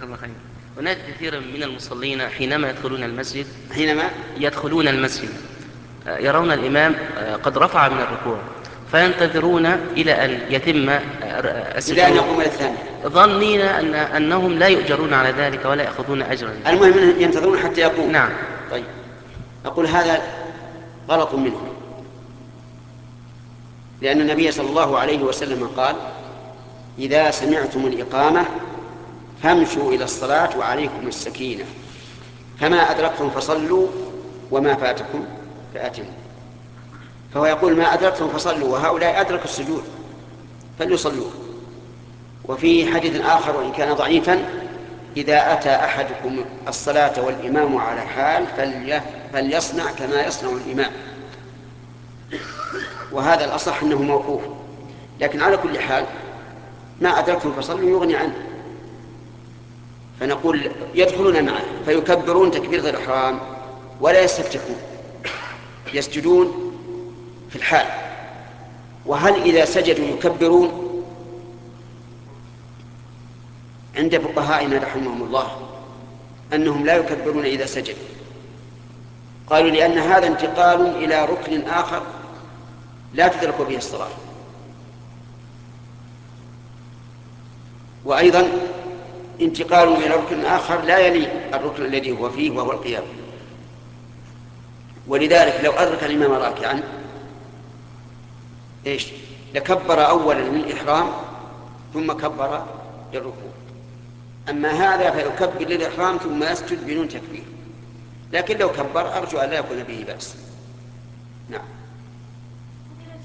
الله خير. هناك كثير من المصلين حينما يدخلون المسجد حينما يدخلون المسجد يرون الإمام قد رفع من الركوع، فينتظرون إلى أن يتم إلى أن السجود، يقوم الثاني، ظنين أنهم لا يؤجرون على ذلك ولا يأخذون أجرا. المهم ينتظرون حتى يقوم. نعم. طيب، أقول هذا غلط منهم، لأن النبي صلى الله عليه وسلم قال: إذا سمعتم الإقامة فامشوا إلى الصلاة وعليكم السكينة، فما أدركتم فصلوا وما فاتكم فأتموا. فهو يقول: ما أدركتم فصلوا، وهؤلاء أدركوا السجود فليصلوا. وفي حديث آخر وإن كان ضعيفا: إذا أتى أحدكم الصلاة والإمام على حال فليصنع كما يصنع الإمام. وهذا الأصح أنه موقوف، لكن على كل حال ما أدركتم فصلوا يغني عنه. فنقول يدخلون معه فيكبرون تكبيرة الإحرام ولا يستفتحون، يسجدون في الحال. وهل إذا سجدوا يكبرون؟ عند فقهائنا رحمهم الله أنهم لا يكبرون إذا سجدوا، قالوا لأن هذا انتقال إلى ركن آخر لا تدرك به الصلاة. وأيضا انتقال إلى ركن آخر لا يلي الركن الذي هو فيه وهو القيام. ولذلك لو أدرك الإمام راكعا لكبر أولا للإحرام ثم كبر للركوع. أما هذا فيكبر للإحرام ثم يسجد بدون تكبير، لكن لو كبر أرجو أن لا يكون به بأس. نعم.